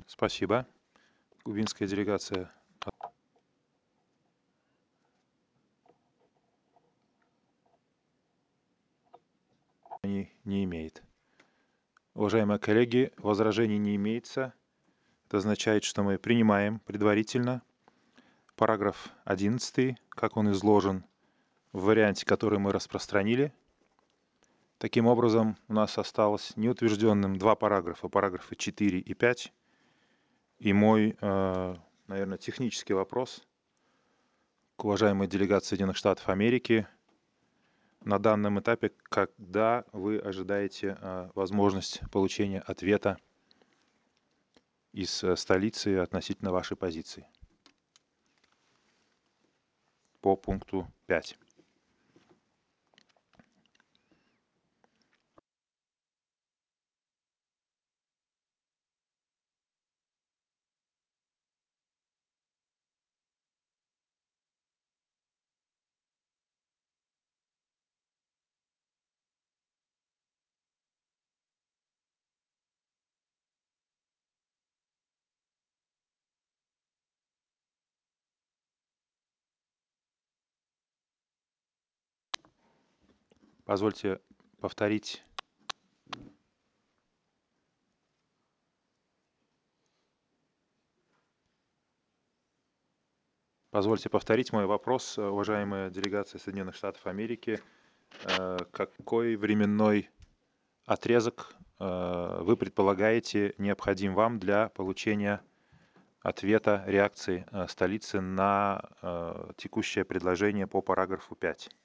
Спасибо. Кубинская делегация не имеет. Уважаемые коллеги, возражений не имеется. Это означает, что мы принимаем предварительно параграф 11, как он изложен в варианте, который мы распространили. Таким образом, у нас осталось неутвержденным два параграфа, параграфы 4 и 5. И мой, наверное, технический вопрос к уважаемой делегации Соединенных Штатов Америки. На данном этапе, когда вы ожидаете возможность получения ответа из столицы относительно вашей позиции по пункту 5? Позвольте повторить. Позвольте повторить мой вопрос, уважаемая делегация Соединенных Штатов Америки. Какой временной отрезок вы предполагаете необходим вам для получения ответа, реакции столицы на текущее предложение по параграфу 5?